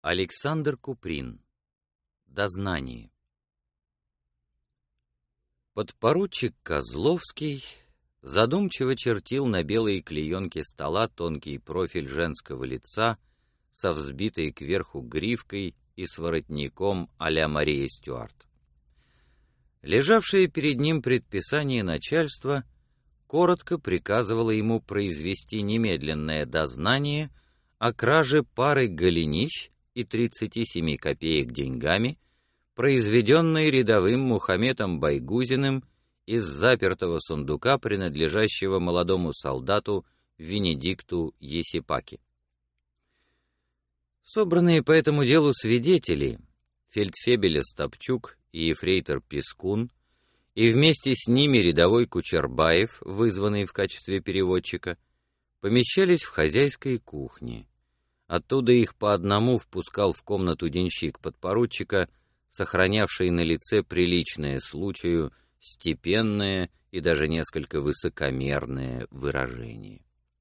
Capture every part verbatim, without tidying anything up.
Александр Куприн. Дознание. Подпоручик Козловский задумчиво чертил на белой клеенке стола тонкий профиль женского лица со взбитой кверху гривкой и с воротником а-ля Мария Стюарт. Лежавшее перед ним предписание начальства коротко приказывало ему произвести немедленное дознание о краже пары голенищ и тридцати семи копеек деньгами, произведенной рядовым Мухаметом Байгузиным из запертого сундука, принадлежащего молодому солдату Венедикту Есипаки. Собранные по этому делу свидетели, фельдфебель Остапчук и ефрейтор Пискун, и вместе с ними рядовой Кучербаев, вызванный в качестве переводчика, помещались в хозяйской кухне. Оттуда их по одному впускал в комнату денщик подпоручика, сохранявший на лице приличное случаю, степенное и даже несколько высокомерное выражение.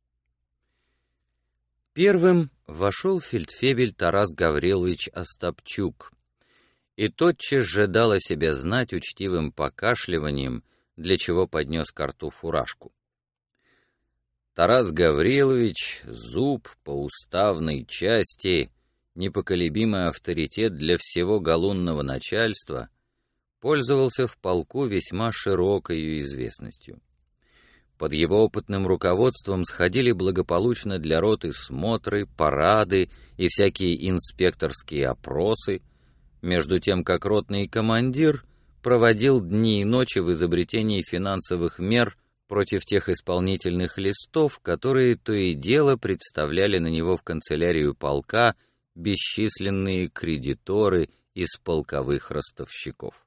Первым вошел фельдфебель Тарас Гаврилович Остапчук, и тотчас же дал о себе знать учтивым покашливанием, для чего поднес ко рту фуражку. Тарас Гаврилович, зуб по уставной части, непоколебимый авторитет для всего галунного начальства, пользовался в полку весьма широкой известностью. Под его опытным руководством сходили благополучно для роты смотры, парады и всякие инспекторские опросы, между тем как ротный командир проводил дни и ночи в изобретении финансовых мер против тех исполнительных листов, которые то и дело представляли на него в канцелярию полка бесчисленные кредиторы из полковых ростовщиков.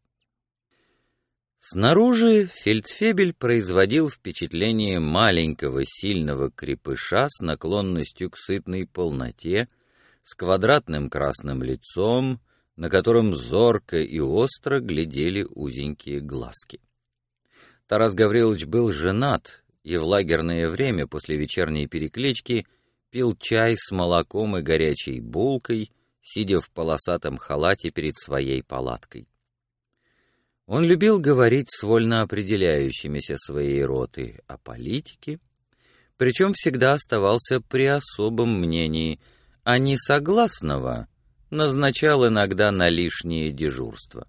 Снаружи фельдфебель производил впечатление маленького сильного крепыша с наклонностью к сытной полноте, с квадратным красным лицом, на котором зорко и остро глядели узенькие глазки. Тарас Гаврилович был женат и в лагерное время после вечерней переклички пил чай с молоком и горячей булкой, сидя в полосатом халате перед своей палаткой. Он любил говорить с вольно определяющимися своей роты о политике, причем всегда оставался при особом мнении, а несогласного назначал иногда на лишнее дежурство.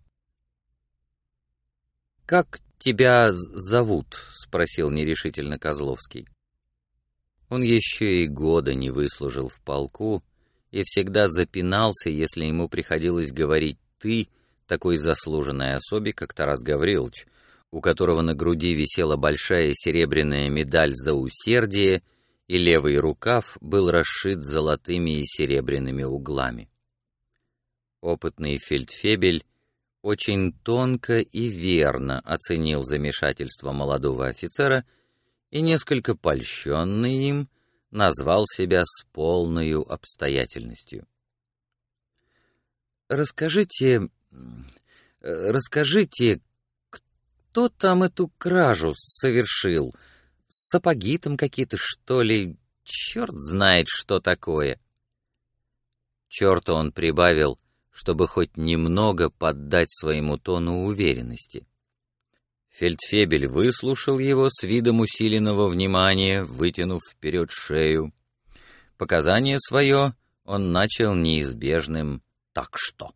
«Как тебя зовут?» — спросил нерешительно Козловский. Он еще и года не выслужил в полку и всегда запинался, если ему приходилось говорить «ты» такой заслуженной особе, как Тарас Гаврилович, у которого на груди висела большая серебряная медаль за усердие, и левый рукав был расшит золотыми и серебряными углами. Опытный фельдфебель очень тонко и верно оценил замешательство молодого офицера и, несколько польщенный им, назвал себя с полною обстоятельностью. «Расскажите, расскажите, кто там эту кражу совершил? Сапоги там какие-то, что ли? Черт знает, что такое!» Черта он прибавил, чтобы хоть немного поддать своему тону уверенности. Фельдфебель выслушал его с видом усиленного внимания, вытянув вперед шею. Показание свое он начал неизбежным «так что».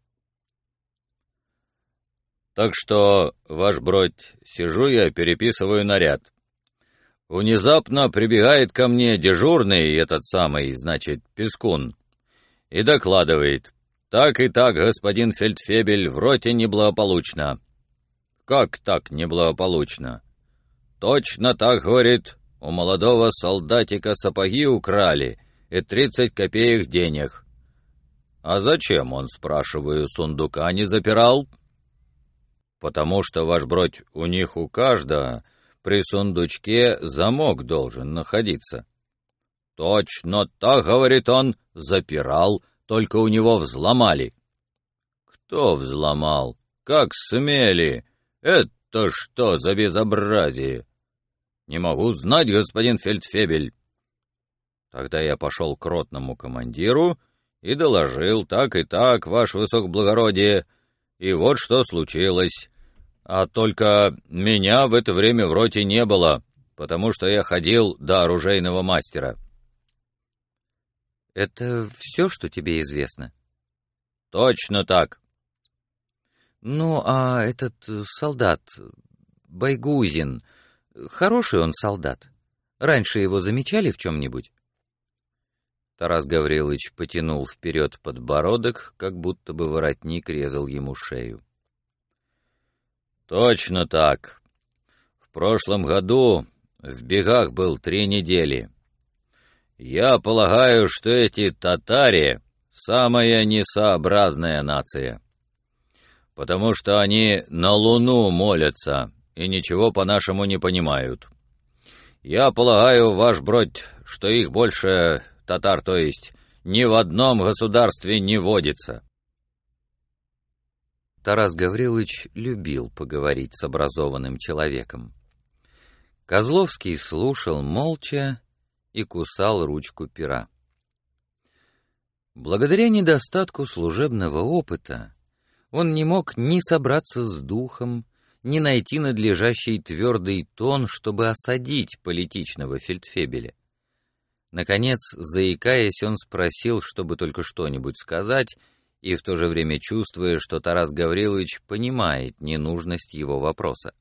«Так что, ваш бродь, сижу я, переписываю наряд. Внезапно прибегает ко мне дежурный, этот самый, значит, Пискун, и докладывает: так и так, господин фельдфебель, в роте неблагополучно». «Как так неблагополучно?» «Точно так, говорит, у молодого солдатика сапоги украли и тридцать копеек денег». «А зачем, он, спрашиваю, сундука не запирал?» «Потому что, ваш бродь, у них у каждого при сундучке замок должен находиться». «Точно так, говорит он, запирал, только у него взломали». «Кто взломал? Как смели? Это что за безобразие?» «Не могу знать, господин фельдфебель». Тогда я пошел к ротному командиру и доложил, так и так, ваше высокоблагородие, и вот что случилось. А только меня в это время в роте не было, потому что я ходил до оружейного мастера». «Это все, что тебе известно?» «Точно так». «Ну, а этот э, солдат, Байгузин, хороший он солдат? Раньше его замечали в чем-нибудь?» Тарас Гаврилович потянул вперед подбородок, как будто бы воротник резал ему шею. «Точно так. В прошлом году в бегах был три недели. Я полагаю, что эти татари — самая несообразная нация, потому что они на Луну молятся и ничего по-нашему не понимают. Я полагаю, ваш бродь, что их больше, татар, то есть, ни в одном государстве не водится». Тарас Гаврилович любил поговорить с образованным человеком. Козловский слушал молча и кусал ручку пера. Благодаря недостатку служебного опыта он не мог ни собраться с духом, ни найти надлежащий твердый тон, чтобы осадить политичного фельдфебеля. Наконец, заикаясь, он спросил, чтобы только что-нибудь сказать, и в то же время чувствуя, что Тарас Гаврилович понимает ненужность его вопроса.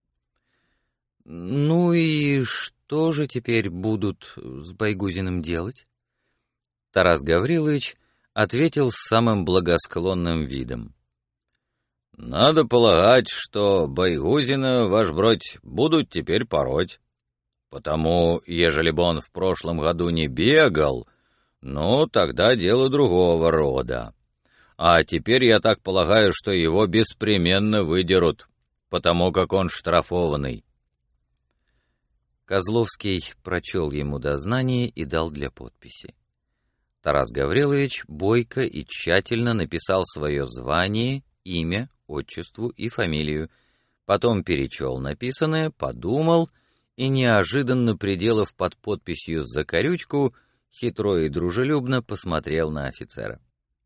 «Ну и что же теперь будут с Байгузиным делать?» Тарас Гаврилович ответил с самым благосклонным видом. «Надо полагать, что Байгузина, ваш бродь, будут теперь пороть. Потому, ежели бы он в прошлом году не бегал, ну, тогда дело другого рода. А теперь я так полагаю, что его беспременно выдерут, потому как он штрафованный». Козловский прочел ему дознание и дал для подписи. Тарас Гаврилович бойко и тщательно написал свое звание, имя, отчеству и фамилию, потом перечел написанное, подумал и, неожиданно приделав под подписью закорючку, хитро и дружелюбно посмотрел на офицера.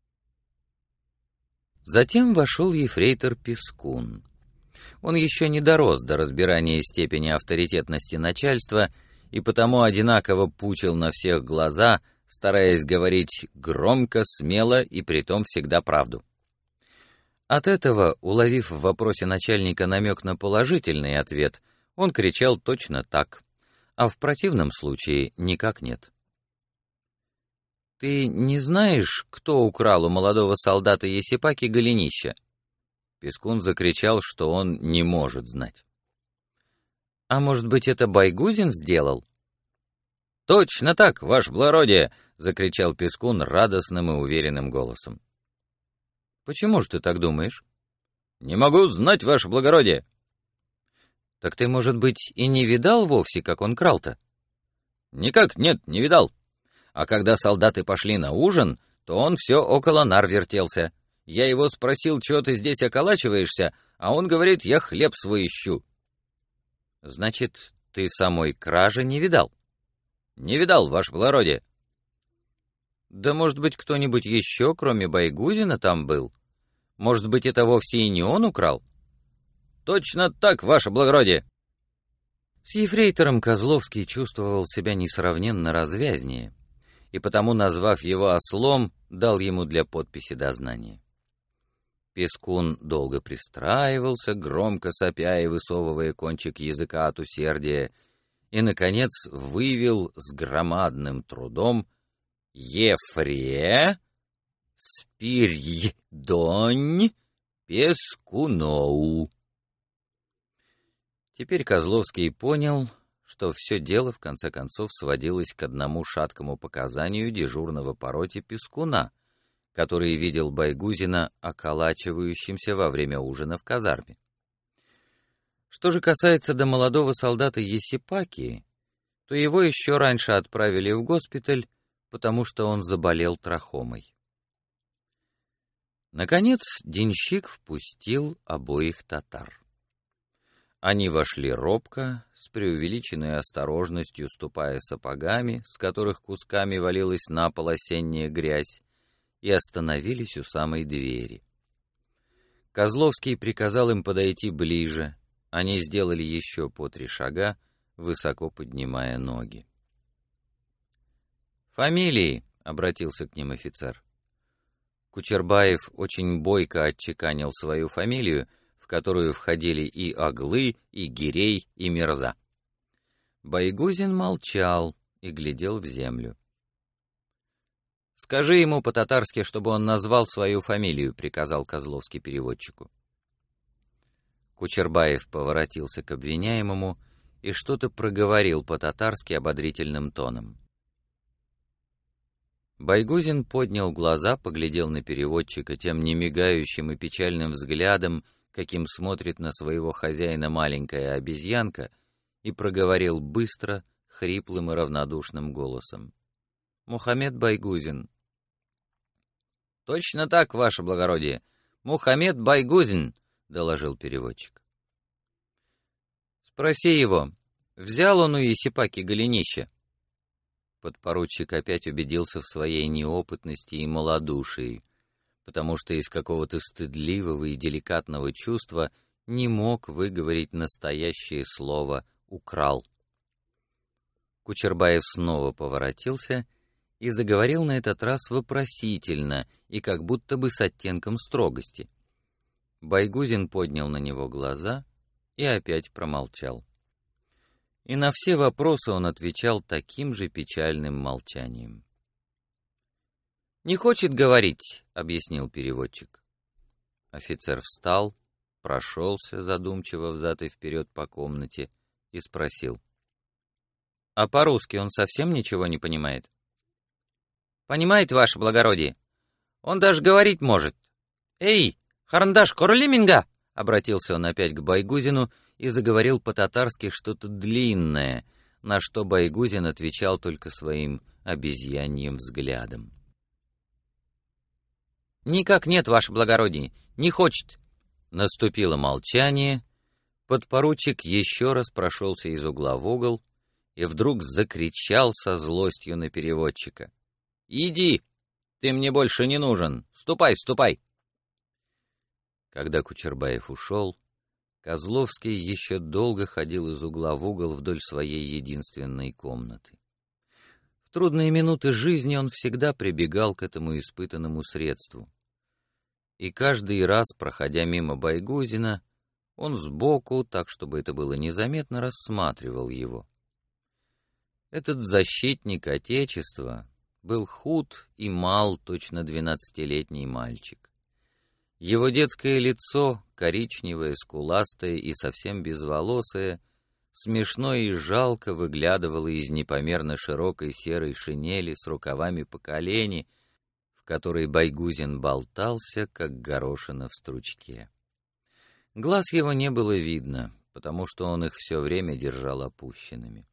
Затем вошел ефрейтор Пискун. Он еще не дорос до разбирания степени авторитетности начальства и потому одинаково пучил на всех глаза, стараясь говорить громко, смело и притом всегда правду. От этого, уловив в вопросе начальника намек на положительный ответ, он кричал точно так, а в противном случае никак нет. «Ты не знаешь, кто украл у молодого солдата Есипаки голенища?» Пискун закричал, что он не может знать. «А может быть, это Байгузин сделал?» «Точно так, ваше благородие!» — закричал Пискун радостным и уверенным голосом. «Почему же ты так думаешь?» «Не могу знать, ваше благородие!» «Так ты, может быть, и не видал вовсе, как он крал-то?» «Никак нет, не видал. А когда солдаты пошли на ужин, то он все около нар вертелся. Я его спросил, чего ты здесь околачиваешься, а он говорит, я хлеб свой ищу». «Значит, ты самой кражи не видал?» «Не видал, ваше благородие». «Да, может быть, кто-нибудь еще, кроме Байгузина, там был? Может быть, это вовсе и не он украл?» «Точно так, ваше благородие». С ефрейтором Козловский чувствовал себя несравненно развязнее, и потому, назвав его ослом, дал ему для подписи дознание. Пискун долго пристраивался, громко сопя и высовывая кончик языка от усердия, и, наконец, вывел с громадным трудом «Ефре Спирьдонь Пескуноу». Теперь Козловский понял, что все дело в конце концов сводилось к одному шаткому показанию дежурного по роте Пискуна, который видел Байгузина околачивающимся во время ужина в казарме. Что же касается до молодого солдата Есипаки, то его еще раньше отправили в госпиталь, потому что он заболел трахомой. Наконец денщик впустил обоих татар. Они вошли робко, с преувеличенной осторожностью ступая сапогами, с которых кусками валилась на пол осенняя грязь, и остановились у самой двери. Козловский приказал им подойти ближе. Они сделали еще по три шага, высоко поднимая ноги. «Фамилии!» — обратился к ним офицер. Кучербаев очень бойко отчеканил свою фамилию, в которую входили и Оглы, и Гирей, и Мирза. Байгузин молчал и глядел в землю. «Скажи ему по-татарски, чтобы он назвал свою фамилию», — приказал Козловский переводчику. Кучербаев поворотился к обвиняемому и что-то проговорил по-татарски ободрительным тоном. Байгузин поднял глаза, поглядел на переводчика тем немигающим и печальным взглядом, каким смотрит на своего хозяина маленькая обезьянка, и проговорил быстро, хриплым и равнодушным голосом. «Мухаммед Байгузин». «Точно так, ваше благородие. Мухаммед Байгузин», — доложил переводчик. «Спроси его, взял он у Есипаки голенище?» Подпоручик опять убедился в своей неопытности и малодушии, потому что из какого-то стыдливого и деликатного чувства не мог выговорить настоящее слово «украл». Кучербаев снова поворотился и заговорил на этот раз вопросительно и как будто бы с оттенком строгости. Байгузин поднял на него глаза и опять промолчал. И на все вопросы он отвечал таким же печальным молчанием. «Не хочет говорить», — объяснил переводчик. Офицер встал, прошелся задумчиво взад и вперед по комнате и спросил. «А по-русски он совсем ничего не понимает?» «Понимает, ваше благородие. Он даже говорить может. Эй, Харандаш Корлиминга!» — обратился он опять к Байгузину и заговорил по-татарски что-то длинное, на что Байгузин отвечал только своим обезьяньим взглядом. «Никак нет, ваше благородие, не хочет». Наступило молчание, подпоручик еще раз прошелся из угла в угол и вдруг закричал со злостью на переводчика. «Иди, ты мне больше не нужен, ступай, ступай!» Когда Кучербаев ушел, Козловский еще долго ходил из угла в угол вдоль своей единственной комнаты. В трудные минуты жизни он всегда прибегал к этому испытанному средству. И каждый раз, проходя мимо Байгузина, он сбоку, так чтобы это было незаметно, рассматривал его. Этот защитник Отечества был худ и мал, точно двенадцатилетний мальчик. Его детское лицо, коричневое, скуластое и совсем безволосое, смешно и жалко выглядывало из непомерно широкой серой шинели с рукавами по колени, в которой Байгузин болтался, как горошина в стручке. Глаз его не было видно, потому что он их все время держал опущенными.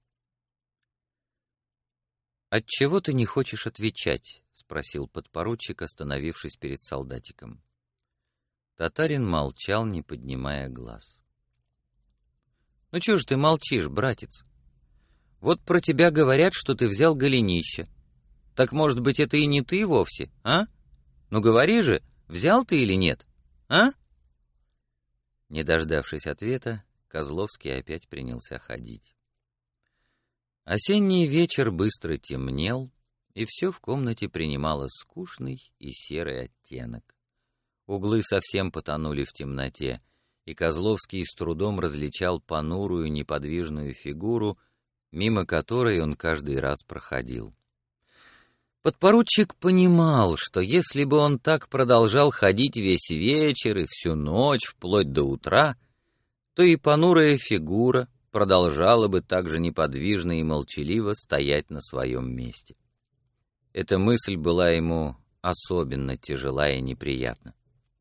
«Отчего ты не хочешь отвечать?» — спросил подпоручик, остановившись перед солдатиком. Татарин молчал, не поднимая глаз. «Ну чего ж ты молчишь, братец? Вот про тебя говорят, что ты взял голенище. Так, может быть, это и не ты вовсе, а? Ну говори же, взял ты или нет, а?» Не дождавшись ответа, Козловский опять принялся ходить. Осенний вечер быстро темнел, и все в комнате принимало скучный и серый оттенок. Углы совсем потонули в темноте, и Козловский с трудом различал понурую неподвижную фигуру, мимо которой он каждый раз проходил. Подпоручик понимал, что если бы он так продолжал ходить весь вечер и всю ночь, вплоть до утра, то и понурая фигура продолжала бы так же неподвижно и молчаливо стоять на своем месте. Эта мысль была ему особенно тяжела и неприятна.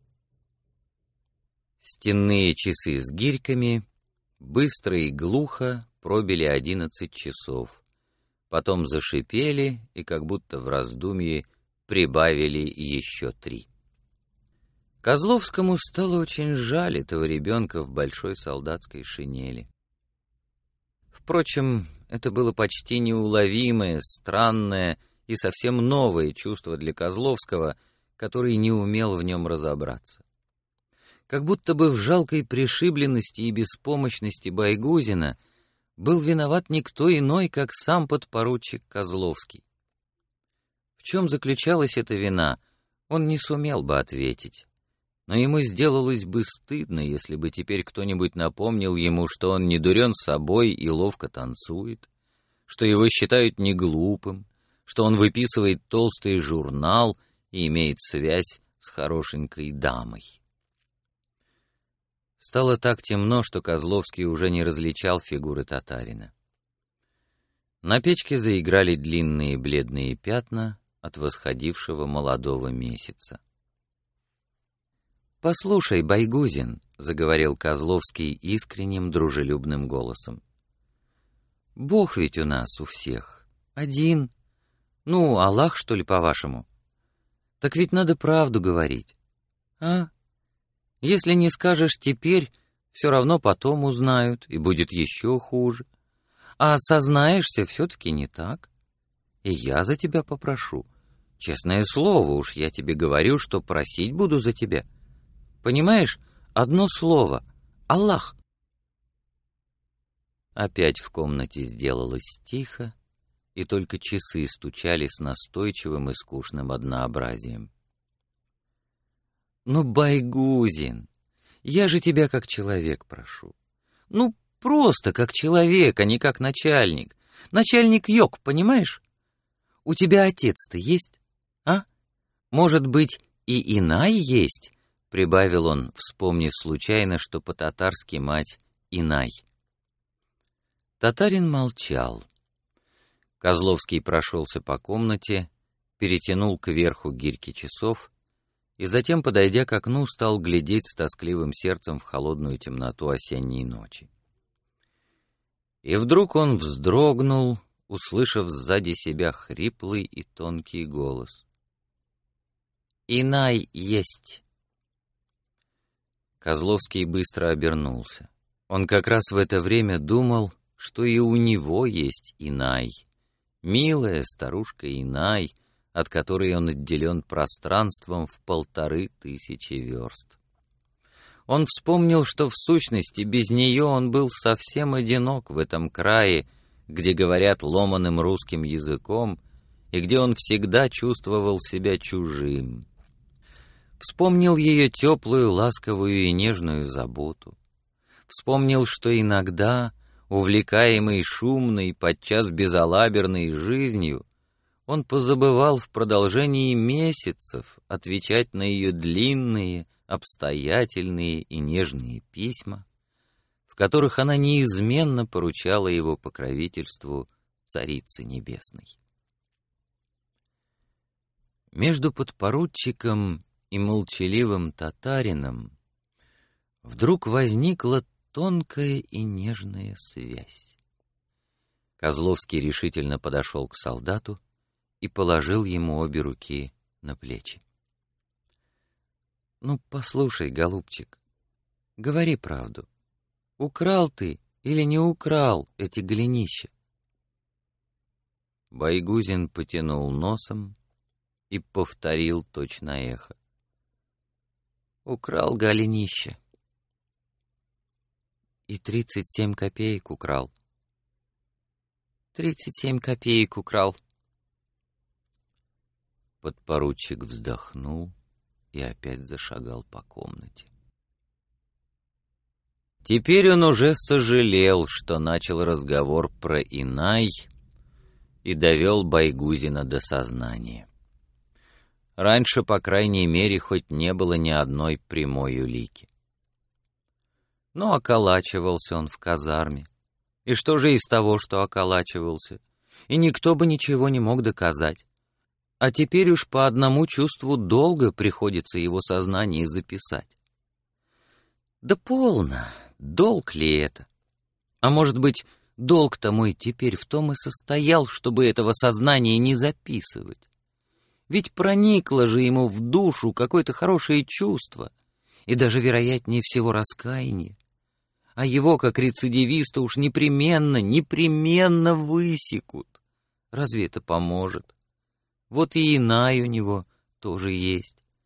Стенные часы с гирьками быстро и глухо пробили одиннадцать часов, потом зашипели и, как будто в раздумье, прибавили еще три. Козловскому стало очень жаль этого ребенка в большой солдатской шинели. Впрочем, это было почти неуловимое, странное и совсем новое чувство для Козловского, который не умел в нем разобраться. Как будто бы в жалкой пришибленности и беспомощности Байгузина был виноват никто иной, как сам подпоручик Козловский. В чем заключалась эта вина, он не сумел бы ответить. Но ему сделалось бы стыдно, если бы теперь кто-нибудь напомнил ему, что он не дурен собой и ловко танцует, что его считают неглупым, что он выписывает толстый журнал и имеет связь с хорошенькой дамой. Стало так темно, что Козловский уже не различал фигуры татарина. На печке заиграли длинные бледные пятна от восходившего молодого месяца. «Послушай, Байгузин», — заговорил Козловский искренним, дружелюбным голосом, — «Бог ведь у нас у всех один. Ну, Аллах, что ли, по-вашему? Так ведь надо правду говорить. А? Если не скажешь теперь, все равно потом узнают, и будет еще хуже. А сознаешься все-таки не так. И я за тебя попрошу. Честное слово, уж я тебе говорю, что просить буду за тебя. Понимаешь, одно слово — Аллах». Опять в комнате сделалось тихо, и только часы стучали с настойчивым и скучным однообразием. «Ну, Байгузин, я же тебя как человек прошу. Ну, просто как человек, а не как начальник. Начальник йог, понимаешь? У тебя отец-то есть, а? Может быть, и Инай есть?» — прибавил он, вспомнив случайно, что по-татарски мать Инай. Татарин молчал. Козловский прошелся по комнате, перетянул кверху гирьки часов и затем, подойдя к окну, стал глядеть с тоскливым сердцем в холодную темноту осенней ночи. И вдруг он вздрогнул, услышав сзади себя хриплый и тонкий голос. «Инай есть!» Козловский быстро обернулся. Он как раз в это время думал, что и у него есть Инай, милая старушка Инай, от которой он отделен пространством в полторы тысячи верст. Он вспомнил, что в сущности без нее он был совсем одинок в этом крае, где говорят ломаным русским языком, и где он всегда чувствовал себя чужим. Вспомнил ее теплую, ласковую и нежную заботу. Вспомнил, что иногда, увлекаемый шумной, подчас безалаберной жизнью, он позабывал в продолжении месяцев отвечать на ее длинные, обстоятельные и нежные письма, в которых она неизменно поручала его покровительству Царицы Небесной. Между подпоручиком и молчаливым татарином вдруг возникла тонкая и нежная связь. Козловский решительно подошел к солдату и положил ему обе руки на плечи. «Ну, послушай, голубчик, говори правду. Украл ты или не украл эти голенища?» Байгузин потянул носом и повторил точно эхо. «Украл голенища. И тридцать семь копеек украл. Тридцать семь копеек украл». Подпоручик вздохнул и опять зашагал по комнате. Теперь он уже сожалел, что начал разговор про Инай и довел Байгузина до сознания. Раньше, по крайней мере, хоть не было ни одной прямой улики. Но околачивался он в казарме. И что же из того, что околачивался? И никто бы ничего не мог доказать. А теперь уж по одному чувству долга приходится его сознание записать. Да полно, долг ли это? А может быть, долг-то мой теперь в том и состоял, чтобы этого сознания не записывать? Ведь проникло же ему в душу какое-то хорошее чувство, и даже, вероятнее всего, раскаяние. А его, как рецидивиста, уж непременно, непременно высекут. Разве это поможет? Вот и Инай у него тоже есть.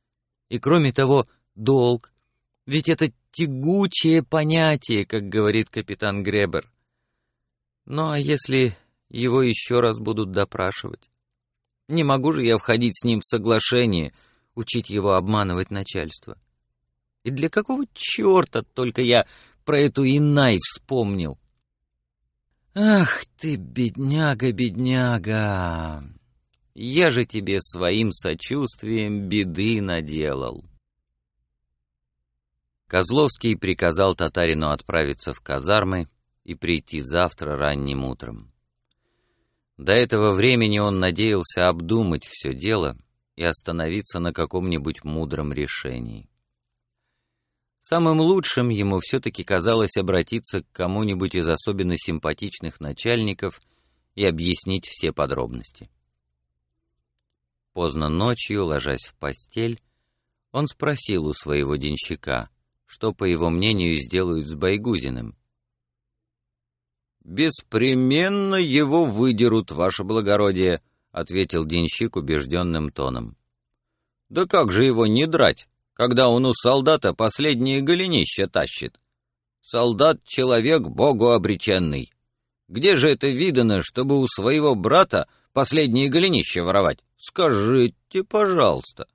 И кроме того, долг. Ведь это тягучее понятие, как говорит капитан Гребер. Ну а если его еще раз будут допрашивать? Не могу же я входить с ним в соглашение, учить его обманывать начальство. И для какого черта только я про эту Инай вспомнил? Ах ты, бедняга, бедняга! Я же тебе своим сочувствием беды наделал. Козловский приказал татарину отправиться в казармы и прийти завтра ранним утром. До этого времени он надеялся обдумать все дело и остановиться на каком-нибудь мудром решении. Самым лучшим ему все-таки казалось обратиться к кому-нибудь из особенно симпатичных начальников и объяснить все подробности. Поздно ночью, ложась в постель, он спросил у своего денщика, что, по его мнению, сделают с Байгузиным. «Беспременно его выдерут, ваше благородие», — ответил денщик убежденным тоном. «Да как же его не драть, когда он у солдата последние голенища тащит? Солдат — человек Богу обреченный. Где же это видано, чтобы у своего брата последние голенища воровать? Скажите, пожалуйста».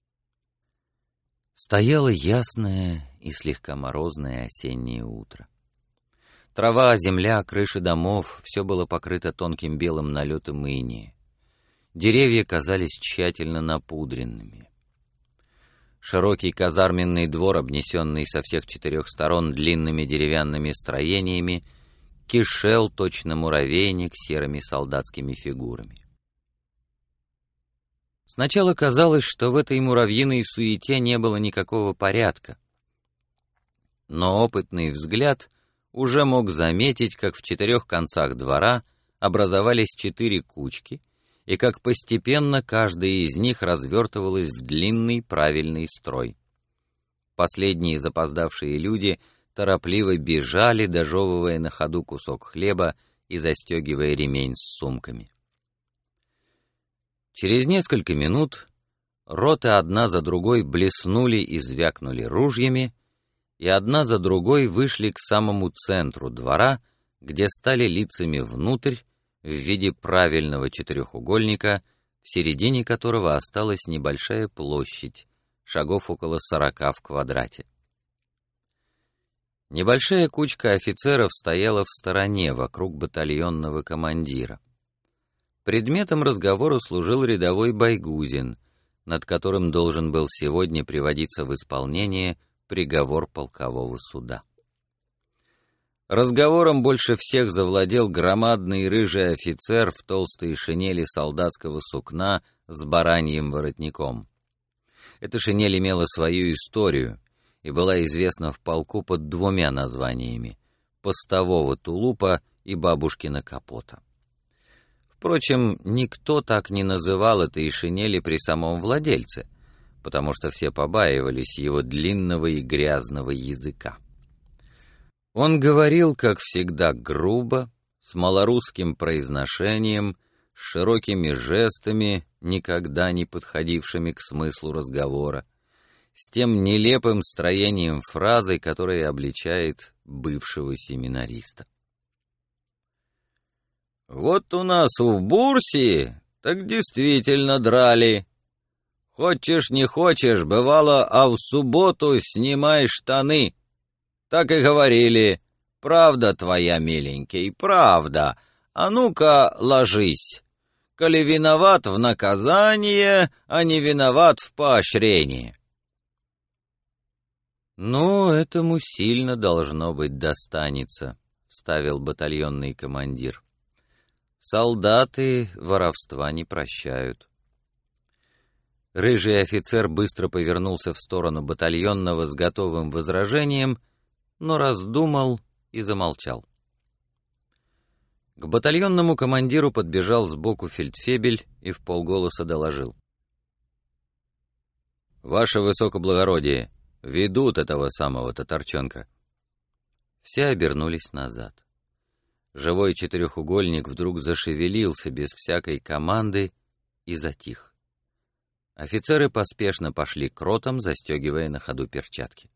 Стояло ясное и слегка морозное осеннее утро. Трава, земля, крыши домов — все было покрыто тонким белым налетом инея. Деревья казались тщательно напудренными. Широкий казарменный двор, обнесенный со всех четырех сторон длинными деревянными строениями, кишел точно муравейник серыми солдатскими фигурами. Сначала казалось, что в этой муравьиной суете не было никакого порядка. Но опытный взгляд уже мог заметить, как в четырех концах двора образовались четыре кучки, и как постепенно каждая из них развертывалась в длинный правильный строй. Последние запоздавшие люди торопливо бежали, дожевывая на ходу кусок хлеба и застегивая ремень с сумками. Через несколько минут роты одна за другой блеснули и звякнули ружьями, и одна за другой вышли к самому центру двора, где стали лицами внутрь в виде правильного четырехугольника, в середине которого осталась небольшая площадь, шагов около сорока в квадрате. Небольшая кучка офицеров стояла в стороне, вокруг батальонного командира. Предметом разговора служил рядовой Байгузин, над которым должен был сегодня приводиться в исполнение приговор полкового суда. Разговором больше всех завладел громадный рыжий офицер в толстой шинели солдатского сукна с бараньим воротником. Эта шинель имела свою историю и была известна в полку под двумя названиями — постового тулупа и бабушкина капота. Впрочем, никто так не называл этой шинели при самом владельце, потому что все побаивались его длинного и грязного языка. Он говорил, как всегда, грубо, с малорусским произношением, с широкими жестами, никогда не подходившими к смыслу разговора, с тем нелепым строением фразы, которое обличает бывшего семинариста. «Вот у нас в Бурсии так действительно драли. Хочешь не хочешь, бывало, а в субботу снимай штаны. Так и говорили. Правда твоя, миленький, правда. А ну-ка, ложись. Коли виноват в наказание, а не виноват в поощрении». «Ну, этому сильно должно быть достанется», — вставил батальонный командир. «Солдаты воровства не прощают». Рыжий офицер быстро повернулся в сторону батальонного с готовым возражением, но раздумал и замолчал. К батальонному командиру подбежал сбоку фельдфебель и вполголоса доложил: «Ваше высокоблагородие, ведут этого самого татарчонка». Все обернулись назад. Живой четырехугольник вдруг зашевелился без всякой команды и затих. Офицеры поспешно пошли к ротам, застегивая на ходу перчатки.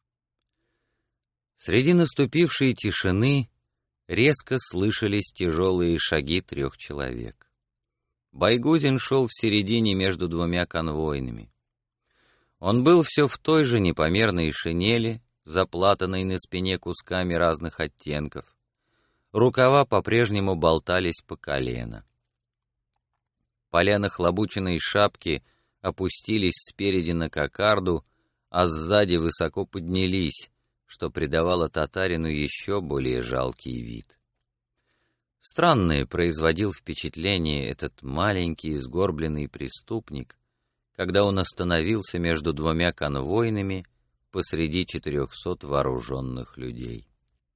Среди наступившей тишины резко слышались тяжелые шаги трех человек. Байгузин шел в середине между двумя конвойными. Он был все в той же непомерной шинели, заплатанной на спине кусками разных оттенков. Рукава по-прежнему болтались по колено. Поля нахлобученной шапки опустились спереди на кокарду, а сзади высоко поднялись, что придавало татарину еще более жалкий вид. Странное производил впечатление этот маленький сгорбленный преступник, когда он остановился между двумя конвойными посреди четырехсот вооруженных людей.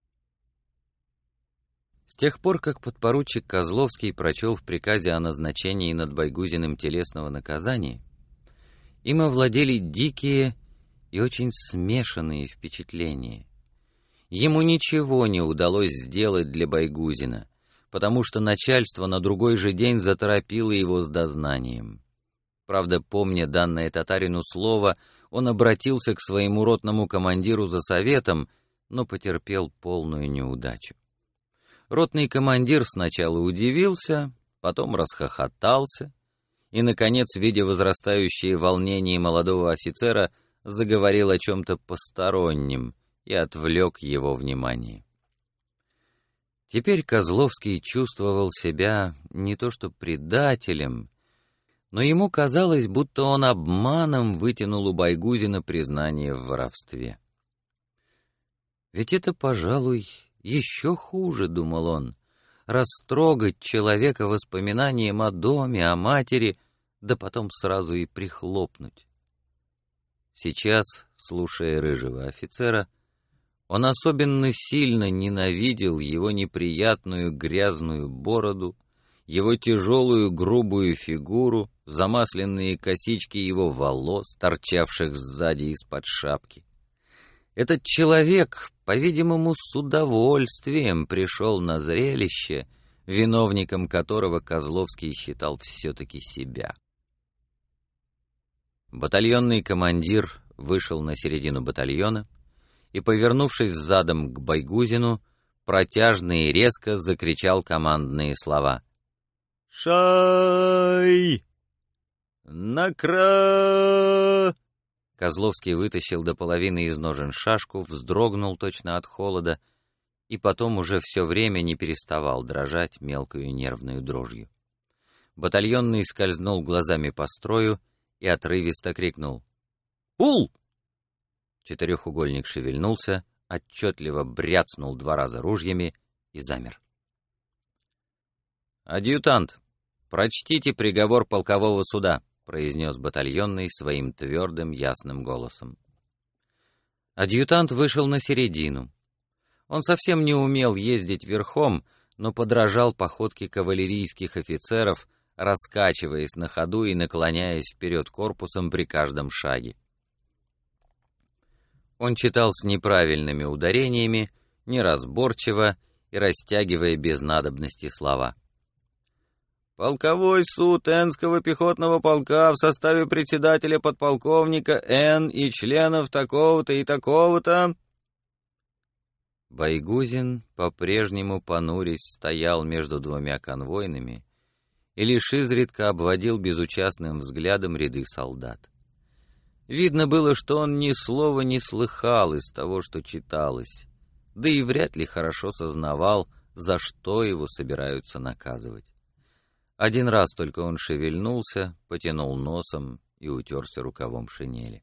С тех пор, как подпоручик Козловский прочел в приказе о назначении над Байгузиным телесного наказания, им овладели дикие и очень смешанные впечатления. Ему ничего не удалось сделать для Байгузина, потому что начальство на другой же день заторопило его с дознанием. Правда, помня данное татарину слово, он обратился к своему ротному командиру за советом, но потерпел полную неудачу. Ротный командир сначала удивился, потом расхохотался и, наконец, видя возрастающее волнение молодого офицера, заговорил о чем-то постороннем и отвлек его внимание. Теперь Козловский чувствовал себя не то что предателем, но ему казалось, будто он обманом вытянул у Байгузина признание в воровстве. Ведь это, пожалуй, еще хуже, думал он, растрогать человека воспоминанием о доме, о матери, да потом сразу и прихлопнуть. Сейчас, слушая рыжего офицера, он особенно сильно ненавидел его неприятную грязную бороду, его тяжелую грубую фигуру, замасленные косички его волос, торчавших сзади из-под шапки. Этот человек, по-видимому, с удовольствием пришел на зрелище, виновником которого Козловский считал все-таки себя. Батальонный командир вышел на середину батальона и, повернувшись задом к Байгузину, протяжно и резко закричал командные слова. «Шай! Накра!» Козловский вытащил до половины из ножен шашку, вздрогнул точно от холода и потом уже все время не переставал дрожать мелкою нервную дрожью. Батальонный скользнул глазами по строю и отрывисто крикнул: «Пул!» Четырехугольник шевельнулся, отчетливо бряцнул два раза ружьями и замер. «Адъютант, прочтите приговор полкового суда», — произнес батальонный своим твердым ясным голосом. Адъютант вышел на середину. Он совсем не умел ездить верхом, но подражал походке кавалерийских офицеров, раскачиваясь на ходу и наклоняясь вперед корпусом при каждом шаге. Он читал с неправильными ударениями, неразборчиво и растягивая без надобности слова. «Полковой суд Энского пехотного полка в составе председателя подполковника Н и членов такого-то и такого-то...» Байгузин, по-прежнему понурясь, стоял между двумя конвойными и лишь изредка обводил безучастным взглядом ряды солдат. Видно было, что он ни слова не слыхал из того, что читалось, да и вряд ли хорошо сознавал, за что его собираются наказывать. Один раз только он шевельнулся, потянул носом и утерся рукавом шинели.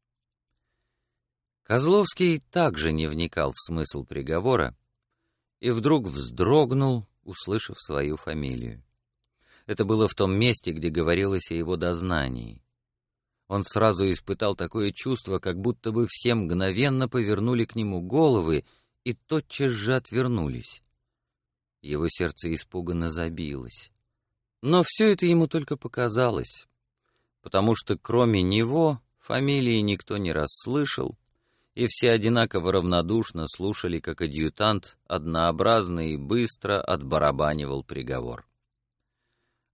Козловский также не вникал в смысл приговора и вдруг вздрогнул, услышав свою фамилию. Это было в том месте, где говорилось о его дознании. Он сразу испытал такое чувство, как будто бы все мгновенно повернули к нему головы и тотчас же отвернулись. Его сердце испуганно забилось. Но все это ему только показалось, потому что кроме него фамилии никто не расслышал, и все одинаково равнодушно слушали, как адъютант однообразно и быстро отбарабанивал приговор.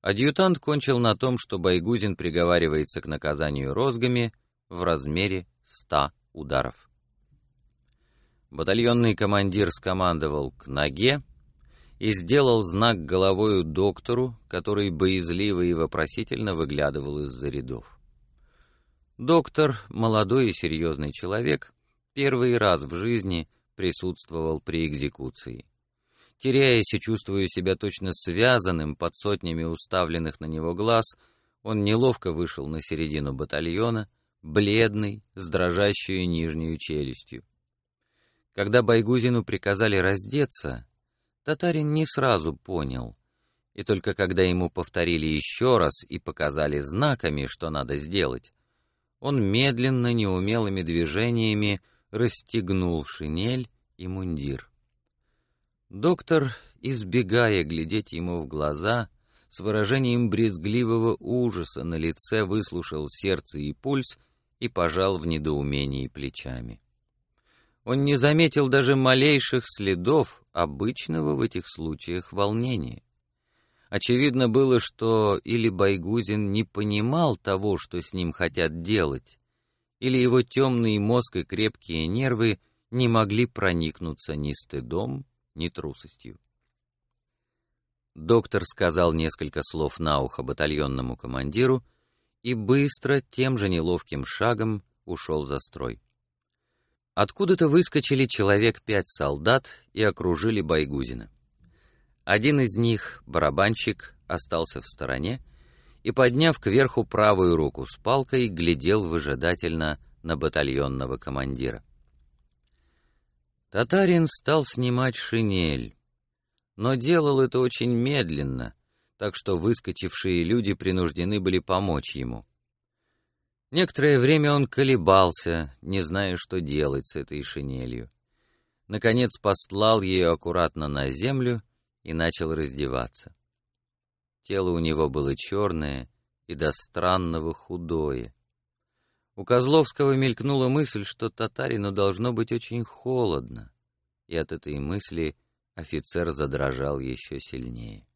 Адъютант кончил на том, что Байгузин приговаривается к наказанию розгами в размере ста ударов. Батальонный командир скомандовал «к ноге» и сделал знак головою доктору, который боязливо и вопросительно выглядывал из-за рядов. Доктор, молодой и серьезный человек, первый раз в жизни присутствовал при экзекуции. Теряясь и чувствуя себя точно связанным под сотнями уставленных на него глаз, он неловко вышел на середину батальона, бледный, с дрожащей нижней челюстью. Когда Байгузину приказали раздеться, татарин не сразу понял, и только когда ему повторили еще раз и показали знаками, что надо сделать, он медленно, неумелыми движениями расстегнул шинель и мундир. Доктор, избегая глядеть ему в глаза, с выражением брезгливого ужаса на лице выслушал сердце и пульс и пожал в недоумении плечами. Он не заметил даже малейших следов обычного в этих случаях волнения. Очевидно было, что или Байгузин не понимал того, что с ним хотят делать, или его темный мозг и крепкие нервы не могли проникнуться ни стыдом, ни трусостью. Доктор сказал несколько слов на ухо батальонному командиру и быстро, тем же неловким шагом ушел за строй. Откуда-то выскочили человек пять солдат и окружили Байгузина. Один из них, барабанщик, остался в стороне и, подняв кверху правую руку с палкой, глядел выжидательно на батальонного командира. Татарин стал снимать шинель, но делал это очень медленно, так что выскочившие люди принуждены были помочь ему. Некоторое время он колебался, не зная, что делать с этой шинелью. Наконец постлал ее аккуратно на землю и начал раздеваться. Тело у него было черное и до странного худое. У Козловского мелькнула мысль, что татарину должно быть очень холодно, и от этой мысли офицер задрожал еще сильнее.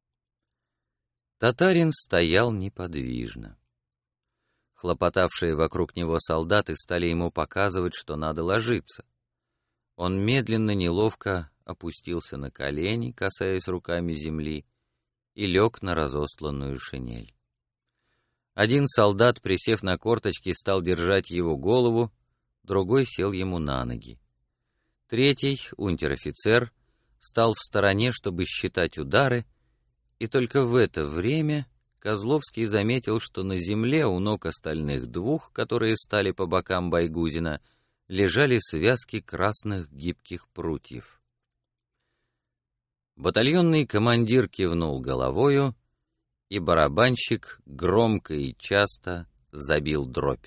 Татарин стоял неподвижно. Хлопотавшие вокруг него солдаты стали ему показывать, что надо ложиться. Он медленно, неловко опустился на колени, касаясь руками земли, и лег на разостланную шинель. Один солдат, присев на корточки, стал держать его голову, другой сел ему на ноги. Третий, унтер-офицер, стал в стороне, чтобы считать удары, и только в это время Козловский заметил, что на земле у ног остальных двух, которые стали по бокам Байгузина, лежали связки красных гибких прутьев. Батальонный командир кивнул головою, и барабанщик громко и часто забил дробь.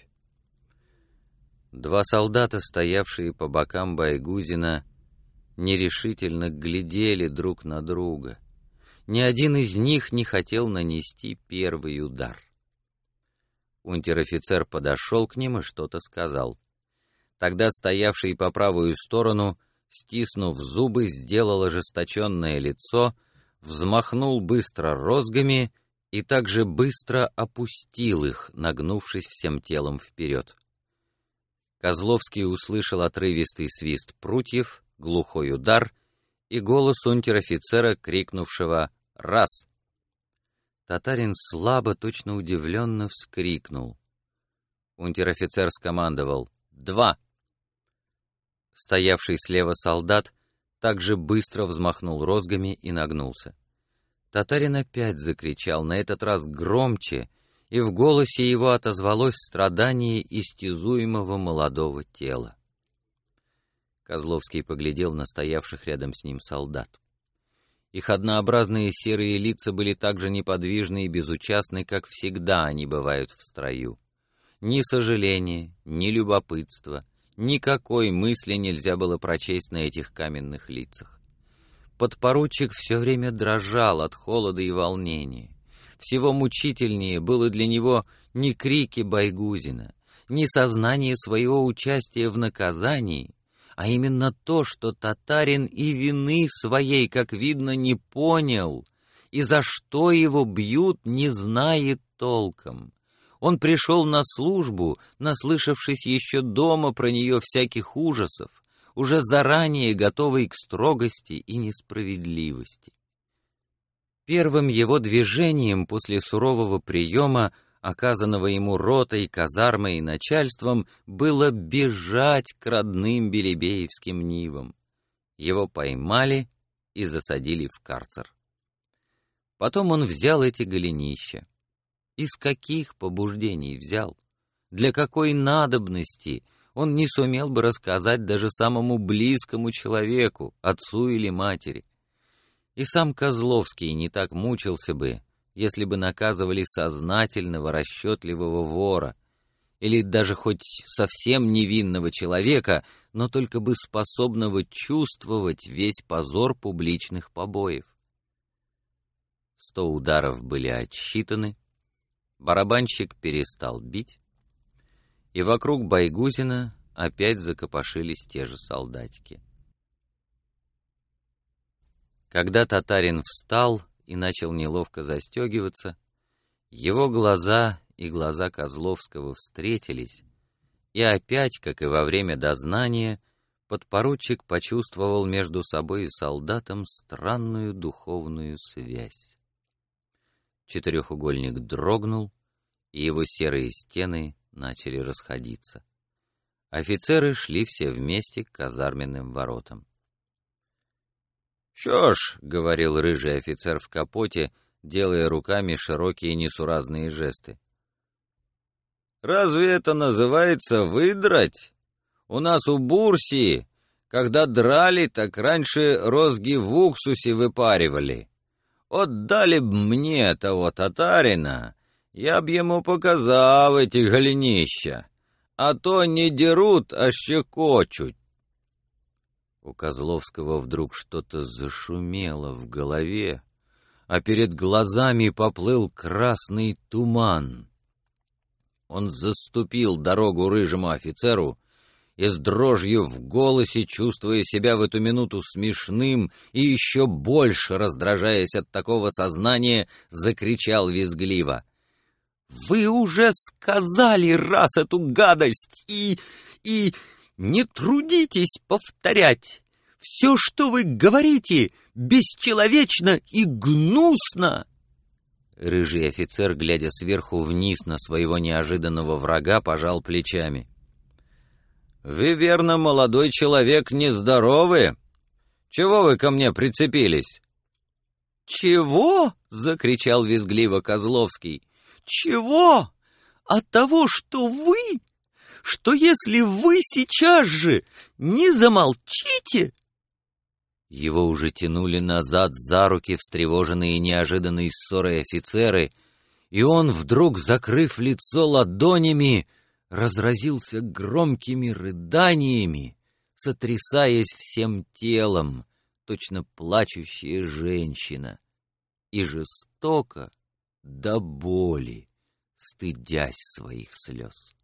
Два солдата, стоявшие по бокам Байгузина, нерешительно глядели друг на друга. Ни один из них не хотел нанести первый удар. Унтер-офицер подошел к ним и что-то сказал. Тогда стоявший по правую сторону, стиснув зубы, сделал ожесточенное лицо, взмахнул быстро розгами и также быстро опустил их, нагнувшись всем телом вперед. Козловский услышал отрывистый свист прутьев, глухой удар и голос унтер-офицера, крикнувшего «Раз!». Татарин слабо, точно удивленно вскрикнул. Унтер-офицер скомандовал «Два!». Стоявший слева солдат также быстро взмахнул розгами и нагнулся. Татарин опять закричал, на этот раз громче, и в голосе его отозвалось страдание истязуемого молодого тела. Козловский поглядел на стоявших рядом с ним солдат. Их однообразные серые лица были так же неподвижны и безучастны, как всегда они бывают в строю. Ни сожаления, ни любопытства, никакой мысли нельзя было прочесть на этих каменных лицах. Подпоручик все время дрожал от холода и волнения. Всего мучительнее было для него не крики Байгузина, не сознание своего участия в наказании, а именно то, что татарин и вины своей, как видно, не понял, и за что его бьют, не знает толком. Он пришел на службу, наслышавшись еще дома про нее всяких ужасов, уже заранее готовый к строгости и несправедливости. Первым его движением после сурового приема, оказанного ему ротой, казармой и начальством, было бежать к родным белебеевским нивам. Его поймали и засадили в карцер. Потом он взял эти голенища. Из каких побуждений взял? Для какой надобности? Он не сумел бы рассказать даже самому близкому человеку, отцу или матери. И сам Козловский не так мучился бы, если бы наказывали сознательного, расчетливого вора, или даже хоть совсем невинного человека, но только бы способного чувствовать весь позор публичных побоев. Сто ударов были отсчитаны, барабанщик перестал бить, и вокруг Байгузина опять закопошились те же солдатики. Когда татарин встал и начал неловко застегиваться, его глаза и глаза Козловского встретились, и опять, как и во время дознания, подпоручик почувствовал между собой и солдатом странную духовную связь. Четырехугольник дрогнул, и его серые стены начали расходиться. Офицеры шли все вместе к казарменным воротам. «Что ж», — говорил рыжий офицер в капоте, делая руками широкие несуразные жесты, «разве это называется выдрать? У нас у Бурсии, когда драли, так раньше розги в уксусе выпаривали. Отдали б мне того татарина, я б ему показал эти голенища, а то не дерут, а щекочут». У Козловского вдруг что-то зашумело в голове, а перед глазами поплыл красный туман. Он заступил дорогу рыжему офицеру и с дрожью в голосе, чувствуя себя в эту минуту смешным и еще больше раздражаясь от такого сознания, закричал визгливо: «Вы уже сказали раз эту гадость, и... и... не трудитесь повторять! Все, что вы говорите, бесчеловечно и гнусно!» Рыжий офицер, глядя сверху вниз на своего неожиданного врага, пожал плечами. «Вы, верно, молодой человек, нездоровы? Чего вы ко мне прицепились?» «Чего?» — закричал визгливо Козловский. «Чего? От того, что вы, что если вы сейчас же не замолчите...» Его уже тянули назад за руки встревоженные неожиданной ссорой офицеры, и он, вдруг закрыв лицо ладонями, разразился громкими рыданиями, сотрясаясь всем телом, точно плачущая женщина, и жестоко, до боли, стыдясь своих слез.